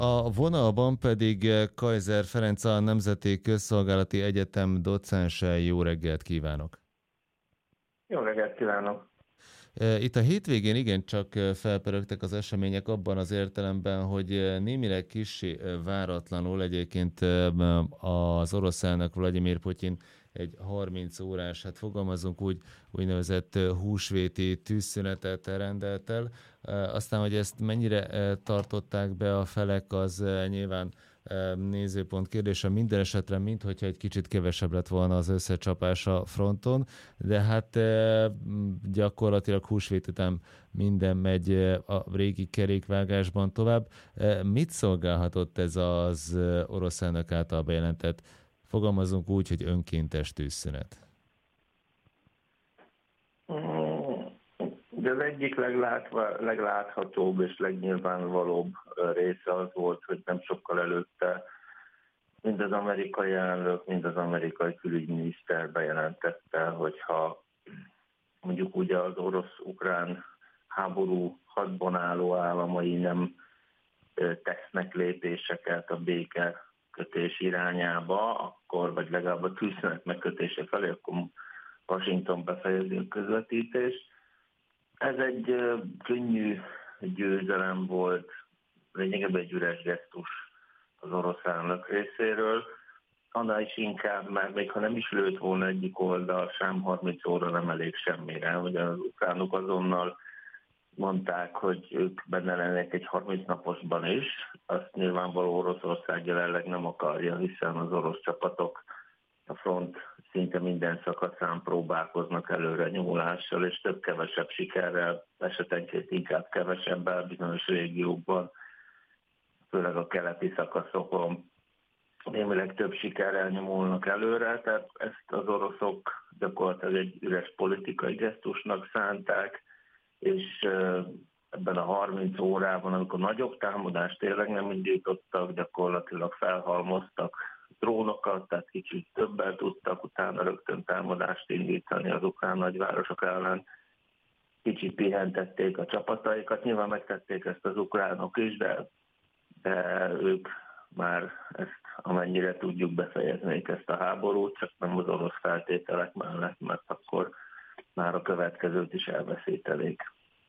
A vonalban pedig Kaiser Ferenc, a Nemzeti Közszolgálati Egyetem docense. Jó reggelt kívánok! Jó reggelt kívánok! Itt a hétvégén igencsak felpörögtek az események abban az értelemben, hogy némileg kissé váratlanul egyébként az orosz elnök Vladimir Putyin egy 30 órás, hát fogalmazunk úgy, úgynevezett húsvéti tűzszünetet rendelt el. Aztán, hogy ezt mennyire tartották be a felek, az nyilván nézőpont kérdése. Minden esetre, minthogyha egy kicsit kevesebb lett volna az összecsapás a fronton, de hát gyakorlatilag húsvét után minden megy a régi kerékvágásban tovább. Mit szolgálhatott ez az orosz elnök által bejelentett, fogalmazunk úgy, hogy önkéntes tűzszünet? De az egyik legláthatóbb és legnyilvánvalóbb része az volt, hogy nem sokkal előtte mind az amerikai elnök, mind az amerikai külügyminiszter bejelentette, hogyha mondjuk ugye az orosz-ukrán háború hadban álló államai nem tesznek lépéseket a békekötés irányába, akkor, vagy legalább a tűzszünet megkötése felé, akkor Washington befejezi a közvetítést. Ez egy könnyű győzelem volt, lényegében egy üres gesztus az orosz elnök részéről. Annál is inkább, mert még ha nem is lőtt volna egyik oldal, sem 30 óra nem elég semmire. Ugye az ukránok azonnal mondták, hogy ők benne lennék egy 30 naposban is. Azt nyilvánvaló Oroszország jelenleg nem akarja, hiszen az orosz csapatok a front szinte minden szakaszán próbálkoznak előre nyomulással, és több-kevesebb sikerrel, esetenként inkább kevesebbel bizonyos régiókban, főleg a keleti szakaszokon némileg több sikerrel nyomulnak előre, tehát ezt az oroszok gyakorlatilag egy üres politikai gesztusnak szánták, és ebben a 30 órában, amikor nagyobb támadást tényleg nem indítottak, gyakorlatilag felhalmoztak drónokat, tehát kicsit többel tudtak utána rögtön támadást indítani az ukrán nagyvárosok ellen. Kicsit pihentették a csapataikat, nyilván megtették ezt az ukránok is, de ők már ezt amennyire tudjuk befejeznék ezt a háborút, csak nem az orosz feltételek mellett, mert akkor már a következőt is elveszítenék.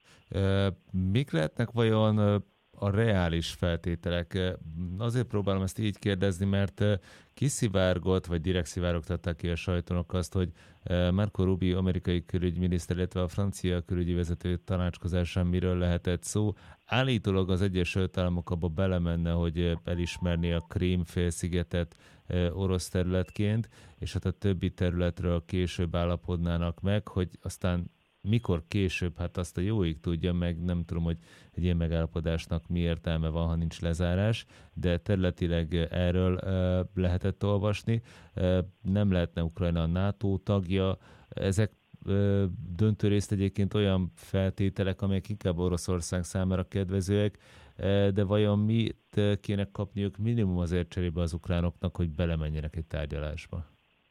Mik lehetnek vajon a reális feltételek? Azért próbálom ezt így kérdezni, mert kiszivárgott, vagy direkt szivárogtatták ki a sajtónak azt, hogy Marco Rubio amerikai külügyminiszter, illetve a francia külügyi vezető tanácskozásán miről lehetett szó. Állítólag az Egyesült Államok abba belemenne, hogy elismerni a Krím-félszigetet orosz területként, és hát a többi területről később állapodnának meg, hogy aztán mikor később, hát azt a jóig tudja, meg nem tudom, hogy egy ilyen megállapodásnak mi értelme van, ha nincs lezárás, de területileg erről lehetett olvasni. Nem lehetne Ukrajna a NATO tagja. Ezek döntő részt egyébként olyan feltételek, amelyek inkább Oroszország számára kedvezőek, de vajon mit kéne kapniuk minimum azért cserébe az ukránoknak, hogy belemenjenek egy tárgyalásba?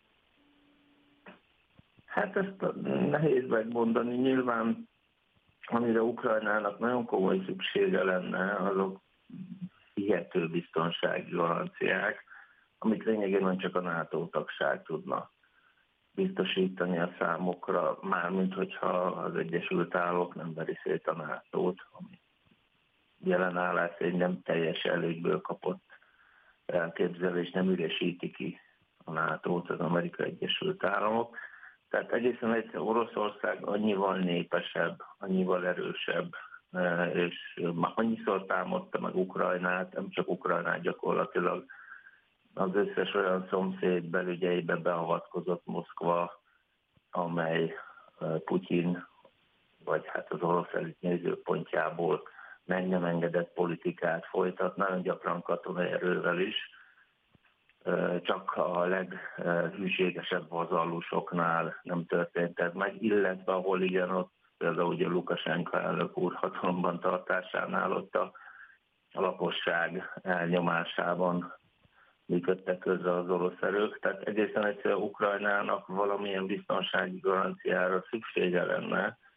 Hát ezt nehéz megmondani. Nyilván, amire Ukrajnának nagyon komoly szüksége lenne, azok hihető biztonsági garanciák, amit lényegében csak a NATO tagság tudna biztosítani a számokra, mármint hogyha az Egyesült Államok nem veri szét a NATO-t, ami jelen állás egy nem teljes előnyből kapott elképzelés, nem üresíti ki a NATO-t az Amerikai Egyesült Államok. Tehát egészen egyszer Oroszország annyival népesebb, annyival erősebb, és annyiszor támadta meg Ukrajnát, nem csak Ukrajnát, gyakorlatilag az összes olyan szomszéd belügyeibe beavatkozott Moszkva, amely Putyin, vagy hát az orosz elit nézőpontjából meg nem engedett politikát folytat, nagyon gyakran katonai erővel is, csak a leghűségesebb vazallusoknál nem történt ez meg, illetve ahol igen, ott például ugye Lukasenko elnök úr hatalomban tartásánál ott a lakosság elnyomásában működtek közre az orosz erők, tehát egészen egyszerűen Ukrajnának valamilyen biztonsági garanciára szüksége lenne,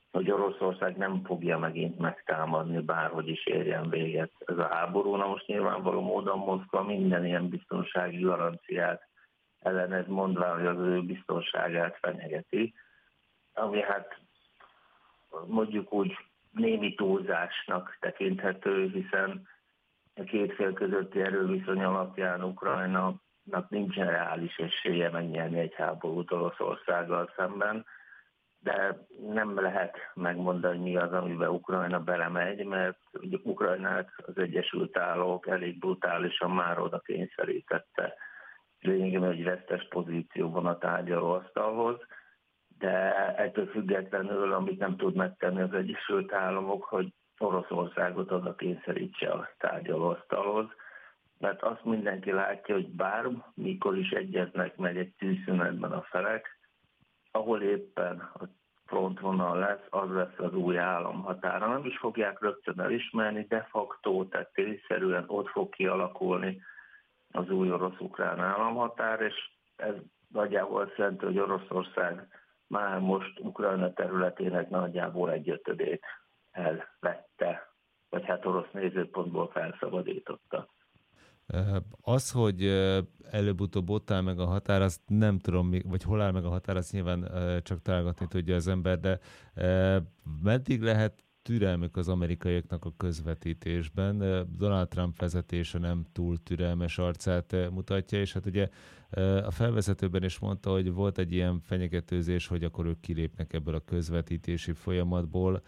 hogy Oroszország nem fogja megint megtámadni, bárhogy is érjen véget ez a háború. Na most nyilvánvaló módon Moszkva minden ilyen biztonsági garanciát ellenez, mondván, hogy az ő biztonságát fenyegeti, ami hát mondjuk úgy némi túlzásnak tekinthető, hiszen a két fél közötti erőviszony alapján Ukrajnának nincsen reális esélye megnyerni egy háborút Oroszországgal szemben, de nem lehet megmondani, mi az, amiben Ukrajna belemegy, mert Ukrajnát az Egyesült Államok elég brutálisan már oda kényszerítette lényegében egy vesztes pozícióban a tárgyalóasztalhoz, de ettől függetlenül, amit nem tud megtenni az Egyesült Államok, hogy Oroszországot oda kényszerítse a tárgyalóasztalhoz, mert azt mindenki látja, hogy bár mikor is egyeznek meg egy tűzszünetben a felek, ahol éppen a frontvonal lesz, az lesz az új államhatára. Nem is fogják rögtön elismerni, de facto, tehát tényszerűen ott fog kialakulni az új orosz-ukrán államhatár, és ez nagyjából azt jelenti, hogy Oroszország már most Ukrajna területének nagyjából 1/5 elvette, vagy hát orosz nézőpontból felszabadította. Az, hogy előbb-utóbb ott áll meg a határ, azt nem tudom, vagy hol áll meg a határ, azt nyilván csak találgatni tudja az ember, de meddig lehet türelmük az amerikaiaknak a közvetítésben? Donald Trump vezetése nem túl türelmes arcát mutatja, és hát ugye a felvezetőben is mondta, hogy volt egy ilyen fenyegetőzés, hogy akkor ők kilépnek ebből a közvetítési folyamatból.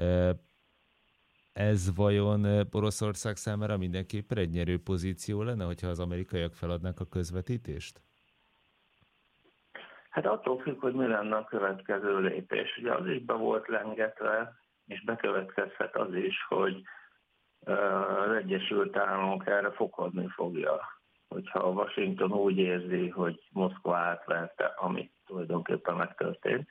Ez vajon Oroszország számára mindenképpen egy nyerő pozíció lenne, hogyha az amerikaiak feladnák a közvetítést? Hát attól függ, hogy mi lenne a következő lépés. Ugye az is be volt lengetve, és bekövetkezhet az is, hogy az Egyesült Államok erre fokozni fogja. Hogyha a Washington úgy érzi, hogy Moszkva átvette, ami tulajdonképpen megtörtént,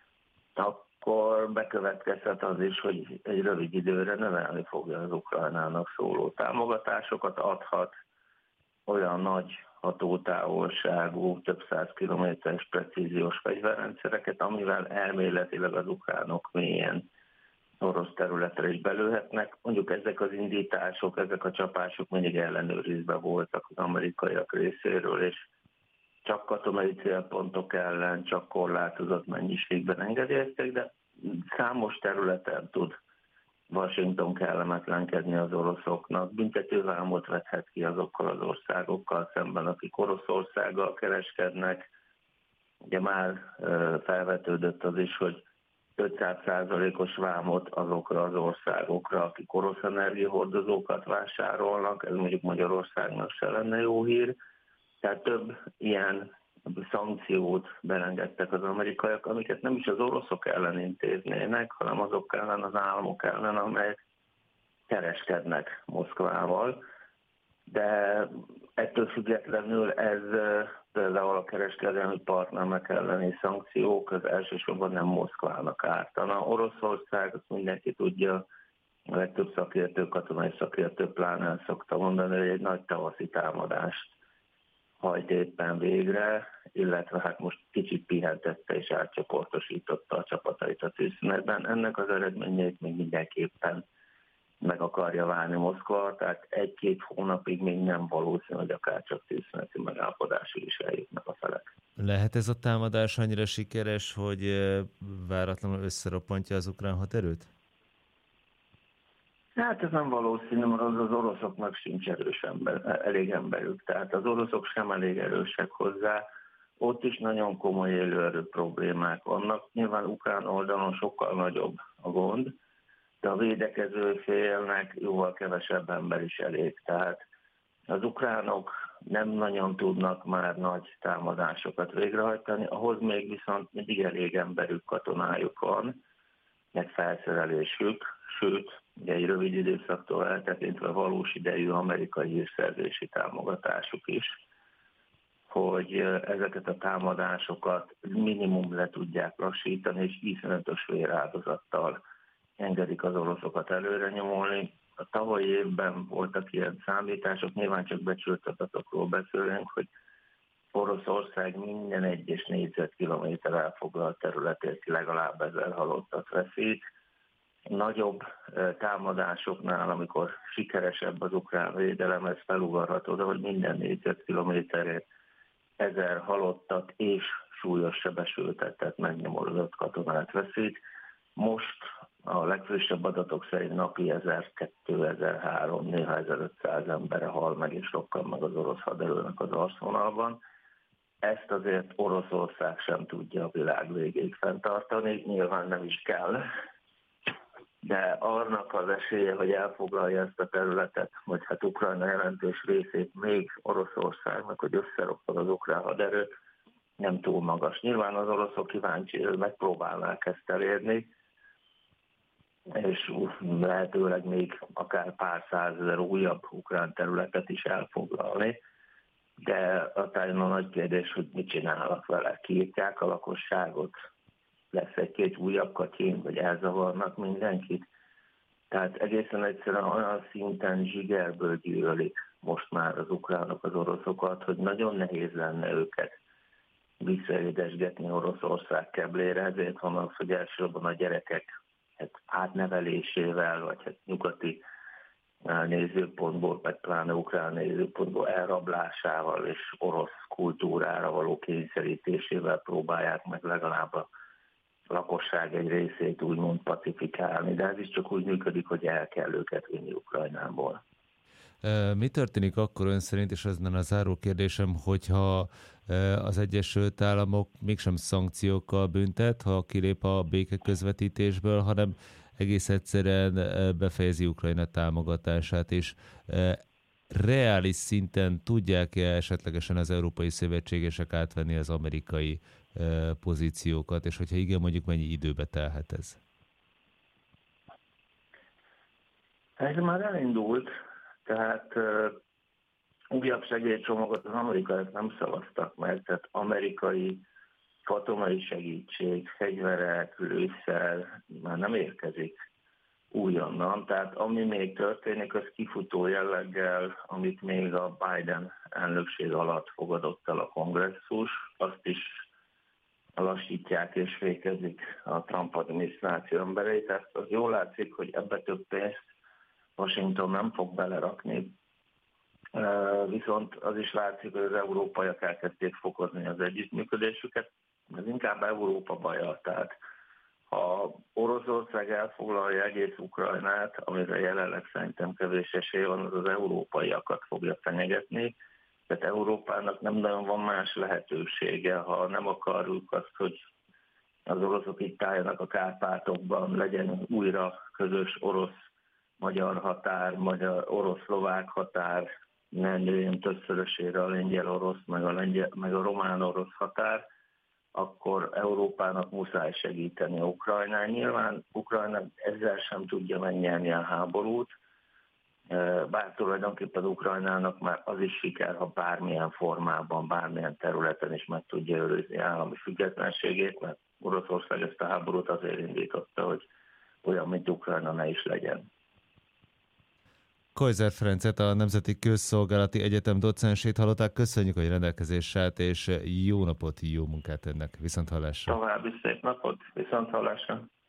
akkor bekövetkezhet az is, hogy egy rövid időre növelni fogja az Ukrajnának szóló támogatásokat, adhat olyan nagy hatótávolságú, több száz kilométeres precíziós fegyverrendszereket, amivel elméletileg az ukránok mélyen orosz területre is belőhetnek. Mondjuk ezek az indítások, ezek a csapások mindig ellenőrizve voltak az amerikaiak részéről, és csak katonai célpontok ellen, csak korlátozott mennyiségben engedélyeztek, de számos területen tud Washington kellemetlenkedni az oroszoknak. Büntetővámot vethet ki azokkal az országokkal szemben, akik Oroszországgal kereskednek. Ugye már felvetődött az is, hogy 500%-os vámot azokra az országokra, akik orosz energiahordozókat vásárolnak, ez mondjuk Magyarországnak se lenne jó hír. Tehát több ilyen szankciót belengedtek az amerikaiak, amiket nem is az oroszok ellen intéznének, hanem azok ellen, az államok ellen, amelyek kereskednek Moszkvával. De ettől függetlenül ez például a kereskedelmi partnerek elleni szankciók az elsősorban nem Moszkvának ártana. Oroszország, azt mindenki tudja, a legtöbb szakértő, katonai szakértő pláne el szokta mondani, hogy egy nagy tavaszi támadást hajt éppen végre, illetve hát most kicsit pihentette és átcsoportosította a csapatait a tűzszünetben. Ennek az eredményeit még mindenképpen meg akarja várni Moszkva, tehát 1-2 hónapig még nem valószínű, hogy akár csak tűzszüneti megállapodásig is eljutnak a felek. Lehet ez a támadás annyira sikeres, hogy váratlanul összeroppantja az ukrán haderőt? Hát ez nem valószínű, mert az oroszoknak sincs elég emberük, tehát az oroszok sem elég erősek hozzá. Ott is nagyon komoly élőerő problémák vannak. Nyilván ukrán oldalon sokkal nagyobb a gond, de a védekező félnek jóval kevesebb ember is elég. Tehát az ukránok nem nagyon tudnak már nagy támadásokat végrehajtani, ahhoz még viszont mindig elég emberük, katonájuk van, meg felszerelésük, sőt, ugye egy rövid időszaktól eltekintve valós idejű amerikai hírszerzési támogatásuk is, hogy ezeket a támadásokat minimum le tudják lassítani, és iszonyatos véráldozattal engedik az oroszokat előre nyomulni. A tavalyi évben voltak ilyen számítások, nyilván csak becsült adatokról beszélünk, hogy Oroszország minden egyes négyzetkilométer elfoglalt területért legalább 1000 halottat veszít. Nagyobb támadásoknál, amikor sikeresebb az ukrán védelem, ez felugorható, de hogy minden négyzetkilométerért 1000 halottat és súlyos sebesültet, tehát megnyomorult katonát veszít. Most a legfrissebb adatok szerint napi 1002, 1003, néha 1500 embere hal meg és rokkan meg az orosz haderőnek az arszvonalban. Ezt azért Oroszország sem tudja a világ végéig fenntartani, nyilván nem is kell, de annak az esélye, hogy elfoglalja ezt a területet, vagy hát Ukrajna jelentős részét még Oroszországnak, hogy összeroppan az ukrán haderő, nem túl magas. Nyilván az oroszok kíváncsi, megpróbálnák ezt elérni, és lehetőleg még akár pár százezer újabb ukrán területet is elfoglalni, de aztán a nagy kérdés, hogy mit csinálnak vele. Kiírtják a lakosságot, lesz egy-két újabb katyin, vagy elzavarnak mindenkit. Tehát egészen egyszerűen olyan szinten zsigerből gyűlölik most már az ukránok az oroszokat, hogy nagyon nehéz lenne őket visszaédesgetni Oroszország keblére, ezért van az, hogy elsősorban a gyerekek átnevelésével, vagy hát nyugati nézőpontból, vagy pláne ukrán nézőpontból elrablásával és orosz kultúrára való kényszerítésével próbálják meg legalább a lakosság egy részét úgymond pacifikálni, de ez is csak úgy működik, hogy el kell őket vinni Ukrajnából. Mi történik akkor ön szerint, és ez lenne a záró kérdésem, hogyha az Egyesült Államok mégsem szankciókkal büntet, ha kilép a békeközvetítésből, hanem egész egyszerűen befejezi Ukrajna támogatását, és reális szinten tudják-e esetlegesen az európai szövetségesek átvenni az amerikai pozíciókat, és hogyha igen, mondjuk mennyi időbe telhet ez? Ez már elindult, tehát újabb segélycsomagot az amerikaiak nem szavaztak meg, tehát amerikai katonai segítség, fegyverek, lőszer már nem érkezik újonnan. Tehát ami még történik, az kifutó jelleggel, amit még a Biden elnökség alatt fogadott el a kongresszus, azt is lassítják és fékezik a Trump adminisztráció emberei. Tehát az jól látszik, hogy ebbe több pénzt Washington nem fog belerakni, viszont az is látszik, hogy az európaiak elkezdték fokozni az együttműködésüket. Ez inkább Európa baja, tehát ha Oroszország elfoglalja egész Ukrajnát, amire jelenleg szerintem kevés esély van, az európaiakat fogja fenyegetni, tehát Európának nem nagyon van más lehetősége, ha nem akarjuk azt, hogy az oroszok itt álljanak a Kárpátokban, legyen újra közös orosz-magyar határ, orosz-szlovák határ, ne nőjön többszörösére a lengyel-orosz, meg a román-orosz határ, akkor Európának muszáj segíteni Ukrajnán. Nyilván Ukrajna ezzel sem tudja megnyerni a háborút, bár tulajdonképpen Ukrajnának már az is siker, ha bármilyen formában, bármilyen területen is meg tudja őrizni állami függetlenségét, mert Oroszország ezt a háborút azért indította, hogy olyan, mint Ukrajna ne is legyen. Kojzer Ferencet, a Nemzeti Közszolgálati Egyetem docensét hallották. Köszönjük, hogy rendelkezésre állt, és jó napot, jó munkát önnek. Viszonthallásra. További szép napot, viszonthallásra.